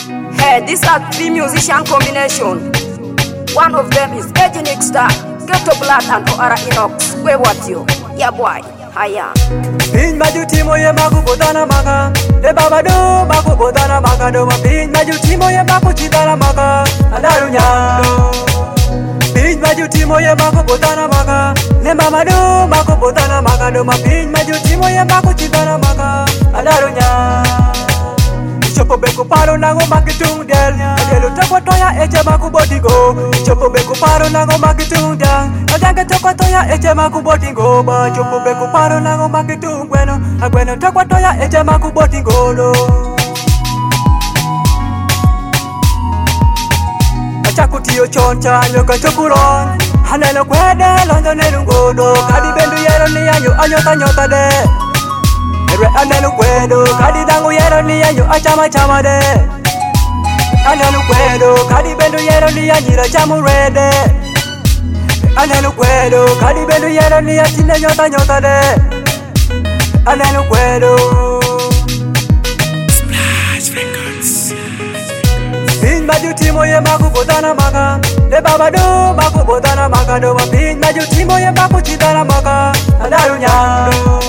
Hey, these are three musician combination. One of them is Eddie Nixter, Ghetto Blood and O'Hara Inox. Where what you? Yeah boy, hiya. Pin majutimo ye maku bodana maka. De babado maku bodana maka do ma pin majutimo ye maku chidana maka. Adarunya. Pin majutimo ye maku bodana maka. Ne mamado maku bodana maka do ma pin majutimo ye maku chidana maka. Adarunya. Chopo beko paro nango makitung del. Adelo toko toya eche maku botigo. Chopo beko paro nango makitung dang. Adanga toko toya eche maku botigo ba. Chopo beko paro nango makitung bueno. Agweno toko toya eche maku botigo do. Achakutiyo choncha nyoka chokuron. Hanelo kwede londo nelungodo. Kadi bendu yero ni anyo anyota nyota de. Ere anelu kwedo, kadi dangu yero ni anyo achama chama de. Anelu kwedo, kadi bendu yero ni anyira chamu rede. Anelu kwedo, kadi bendu yero ni achine nyota nyota de. Anelu kwedo. Splash Records. Pin majutimo ye maku bodana maka. De babado maku bodana maka do ma pin majutimo ye maku chidana maka. Adarunya.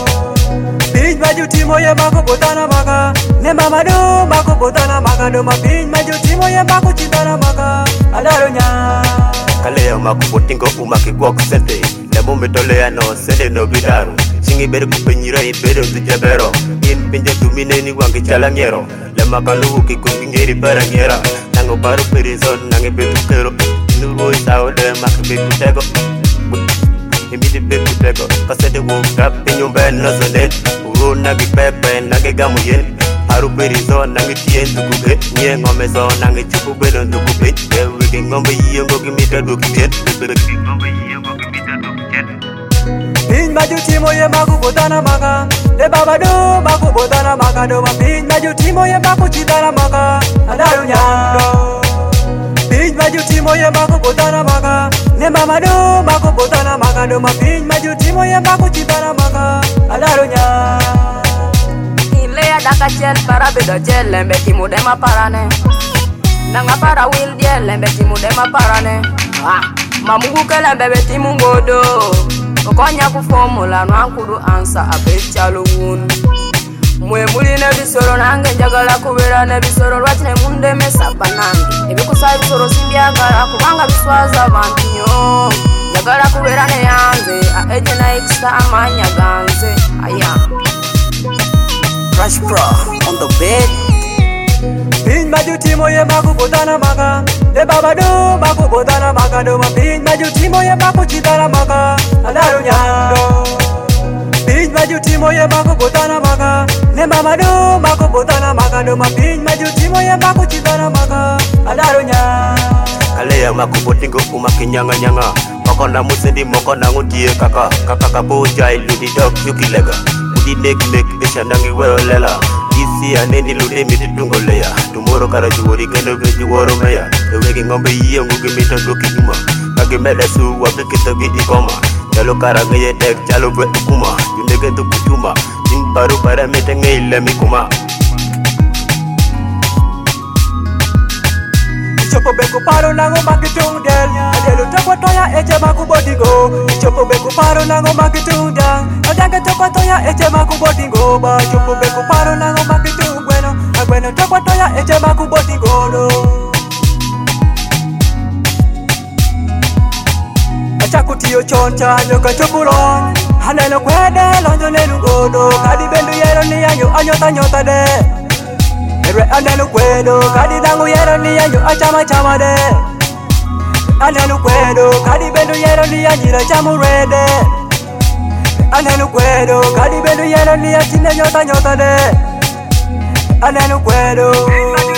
Pin majutimo ye maku bodana maka. Ne mamado maku bodana maka do ma pin majutimo ye maku chidana maka. Adarunya. Kaleo maku botingo umaki kwak sente. Nemo metolea no sende no bidaru. Singi bere kupenyira ibere uzijabero. In pinje tumine ni wangi chalangero. Lema kalu ki kungingeri barangera. Nango baru perizon nange betu kero. Nubo isao de maki betu tego. Imidi betu tego. Kasede woke up in your bed nazonet. Uro nagi pepe nage gamu yen. Haru perizon nange tien tukube. Nye ngome so nange chukube don tukube. Wiki ngombe yiyongo kimita dukijet. Wiki ngombe yiyongo kimita dukijet. Pin majutimo ye maku bodana maka. De babado maku bodana maka do ma pin majutimo ye maku chidana maka. Adarunya. Pin majutimo ye maku bodana maka. Ne mamado maku bodana maka do ma pin majutimo ye maku chidana maka. Adarunya. Ilea daka chel para bedo chel lembe timu dema parane. Nanga para will die lembe timu dema parane. Mamungu ke lembe betimu ngodo. Okonya ku formula no ankudu answer abechalo wun. Mwe muli ne bisoro nange njagala kubera ne bisoro lwatine munde mesaba nange. Ebikusa bisoro simbyagala kubanga biswaza abantu nyo. Njagala kubera ne yanze Eddie Nixter amanya ganze. Aya. Crash Pro on the bed. Pin majutimo ye maku bodana maka. De babado maku bodana maka do ma pin majutimo ye maku chidana maka. Adarunya. Pin majutimo ye maku bodana maka. Ne mamado maku bodana maka do ma pin majutimo ye maku chidana maka. Adarunya. Kaleo maku botingo umaki nyanga nyanga. Moko na musindi moko na ngutie kaka. Kaka kapo jai ludi dog yuki lega. Udi nek esha nangi wero lela. Isi aneni lude miti tungo leya. Tumoro kara juwori kendo veji woro meya. Eweki ngombe iye ngugi mita doki juma. Kagi meda su wapi kita gi ikoma. Chalo kara ngeye tek chalo bwe ukuma. Jumeke tu kuchuma. Jing paru para mite ngei lemi kuma. Chopo beko paro nango makitung del. Adelo toko toya eche maku botigo. Chopo beko paro nango makitung dang. Adanga toko toya eche maku botigo ba. Chopo beko paro nango makitung bueno. Agweno toko toya eche maku botigo do. Achakutiyo choncha nyoka chokuron. Hanelo kwede londo nelungodo. Kadi bendu yero ni anyo anyota nyota de. Ere anelu kwedo, kadi dangu yero ni anyo achama chama de. Anelu kwedo, kadi bendu yero ni anyira chamu rede. Anelu kwedo, kadi bendu yero ni achine nyota nyota de. Anelu kwedo.